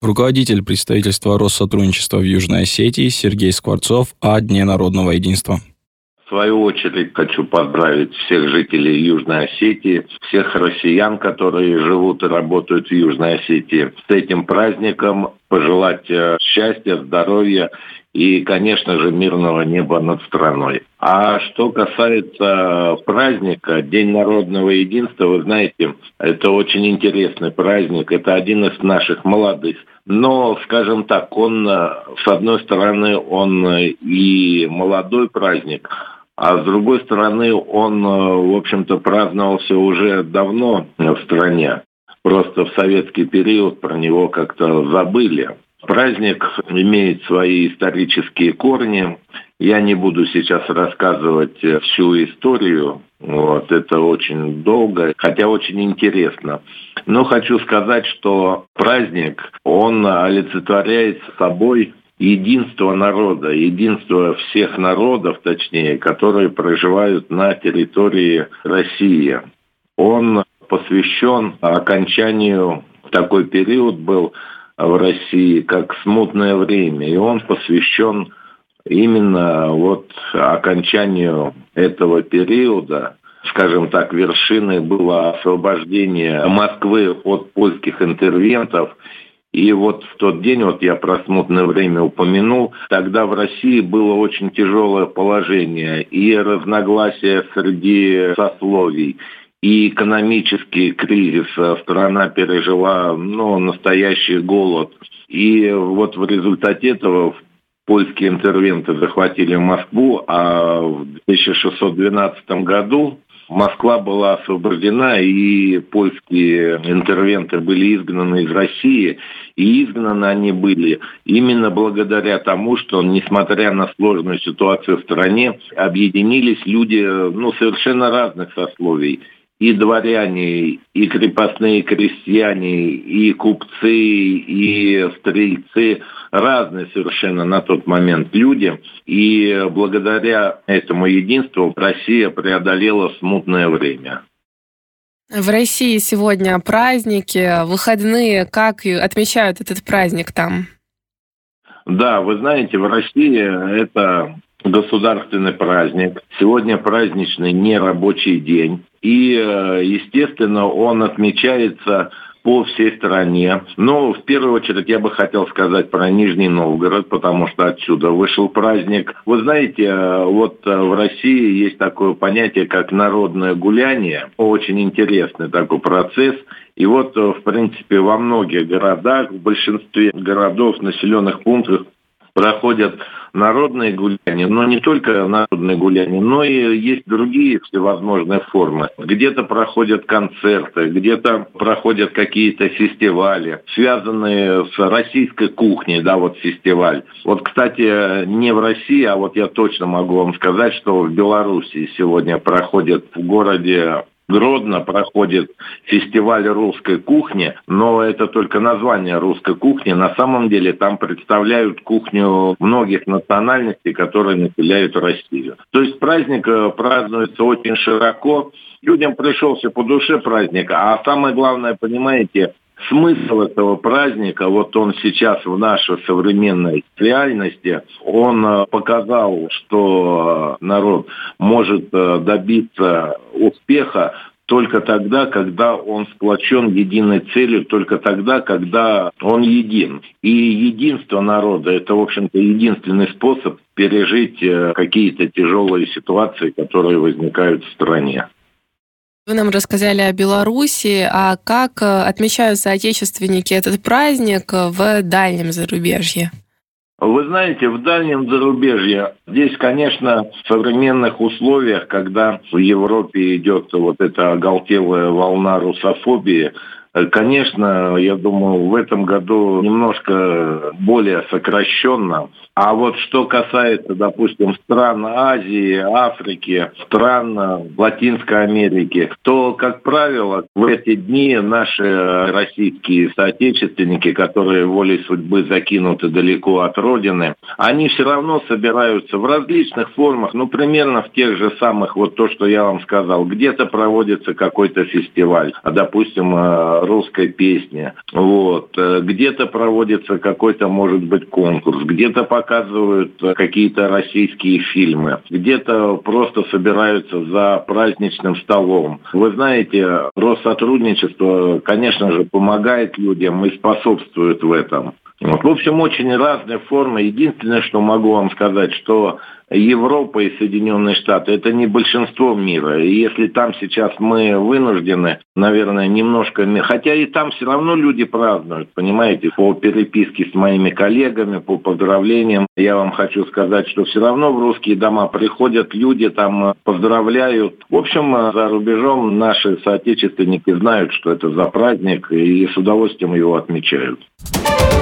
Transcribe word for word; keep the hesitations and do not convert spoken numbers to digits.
Руководитель представительства Россотрудничества в Южной Осетии Сергей Скворцов о Дне народного единства. В свою очередь хочу поздравить всех жителей Южной Осетии, всех россиян, которые живут и работают в Южной Осетии, с этим праздником, пожелать счастья, здоровья и, конечно же, мирного неба над страной. А что касается праздника, День народного единства, вы знаете, это очень интересный праздник, это один из наших молодых. Но, скажем так, он, с одной стороны, он и молодой праздник, а с другой стороны, он, в общем-то, праздновался уже давно в стране. Просто в советский период про него как-то забыли. Праздник имеет свои исторические корни. Я не буду сейчас рассказывать всю историю. Вот, это очень долго, хотя очень интересно. Но хочу сказать, что праздник, он олицетворяет собой единство народа, единство всех народов, точнее, которые проживают на территории России. Он посвящен окончанию, такой период был в России, как смутное время, и он посвящен именно вот окончанию этого периода. Скажем так, вершиной было освобождение Москвы от польских интервентов. И вот в тот день, вот я про смутное время упомянул, тогда в России было очень тяжелое положение и разногласия среди сословий, и экономический кризис. Страна пережила, ну, настоящий голод. И вот в результате этого польские интервенты захватили Москву, а в тысяча шестьсот двенадцатом году Москва была освобождена, и польские интервенты были изгнаны из России. И изгнаны они были именно благодаря тому, что, несмотря на сложную ситуацию в стране, объединились люди, ну, совершенно разных сословий. И дворяне, и крепостные крестьяне, и купцы, и стрельцы, разные совершенно на тот момент люди. И благодаря этому единству Россия преодолела смутное время. В России сегодня праздники, выходные. Как отмечают этот праздник там? Да, вы знаете, в России это государственный праздник. Сегодня праздничный нерабочий день. И, естественно, он отмечается по всей стране. Но в первую очередь я бы хотел сказать про Нижний Новгород, потому что отсюда вышел праздник. Вы знаете, вот в России есть такое понятие, как народное гуляние. Очень интересный такой процесс. И вот, в принципе, во многих городах, в большинстве городов, населенных пунктов проходят народные гуляния, но не только народные гуляния, но и есть другие всевозможные формы. Где-то проходят концерты, где-то проходят какие-то фестивали, связанные с российской кухней, да, вот фестиваль. Вот, кстати, не в России, а вот я точно могу вам сказать, что в Белоруссии сегодня проходит в городе Гродно проходит фестиваль русской кухни, но это только название русской кухни. На самом деле там представляют кухню многих национальностей, которые населяют Россию. То есть праздник празднуется очень широко. Людям пришелся по душе праздник, а самое главное, понимаете, смысл этого праздника, вот он сейчас в нашей современной реальности, он показал, что народ может добиться успеха только тогда, когда он сплочен единой целью, только тогда, когда он един. И единство народа – это, в общем-то, единственный способ пережить какие-то тяжелые ситуации, которые возникают в стране. Вы нам рассказали о Беларуси, а как отмечают соотечественники этот праздник в дальнем зарубежье? Вы знаете, в дальнем зарубежье здесь, конечно, в современных условиях, когда в Европе идет вот эта оголтелая волна русофобии, конечно, я думаю, в этом году немножко более сокращенно. А вот что касается, допустим, стран Азии, Африки, стран Латинской Америки, то, как правило, в эти дни наши российские соотечественники, которые волей судьбы закинуты далеко от родины, они все равно собираются в различных формах, ну, примерно в тех же самых, вот то, что я вам сказал. Где-то проводится какой-то фестиваль, а, допустим, русской песни. Вот. Где-то проводится какой-то, может быть, конкурс, где-то показывают какие-то российские фильмы, где-то просто собираются за праздничным столом. Вы знаете, Россотрудничество, конечно же, помогает людям и способствует в этом. Вот. В общем, очень разные формы. Единственное, что могу вам сказать, что Европа и Соединенные Штаты – это не большинство мира. И если там сейчас мы вынуждены, наверное, немножко... Хотя и там все равно люди празднуют, понимаете, по переписке с моими коллегами, по поздравлениям. Я вам хочу сказать, что все равно в русские дома приходят люди, там поздравляют. В общем, за рубежом наши соотечественники знают, что это за праздник, и с удовольствием его отмечают.